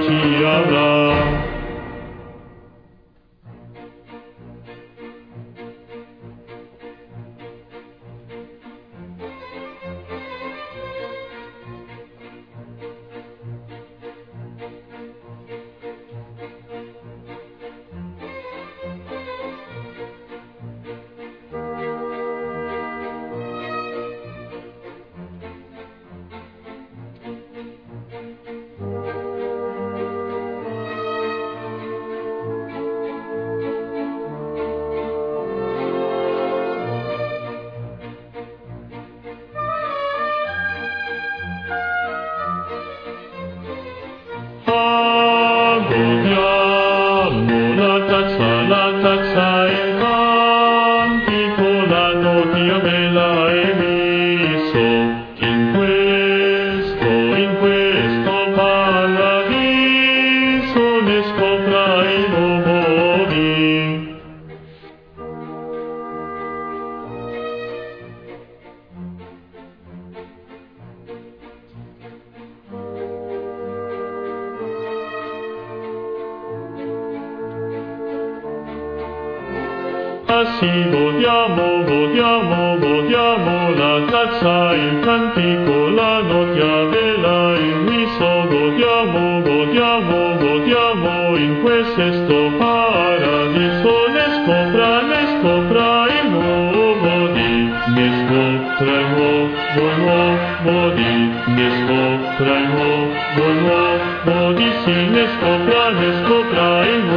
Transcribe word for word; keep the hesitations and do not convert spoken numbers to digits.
ci avrà. Godiamo la tazza, la tazza e il cantico, la notia bella e viso. In questo, in questo paradiso ne scoprai nuovi. Ah sì, godiamo, godiamo, godiamo la tazza, il cantico, la notia bella, il viso. Godiamo, godiamo, godiamo in questo paradiso. Ne scopra, ne scopra il nuovo di, ne scopra il nuovo, il nuovo di, ne scopra il nuovo, il nuovo di, sì, ne scopra, ne scopra il nuovo.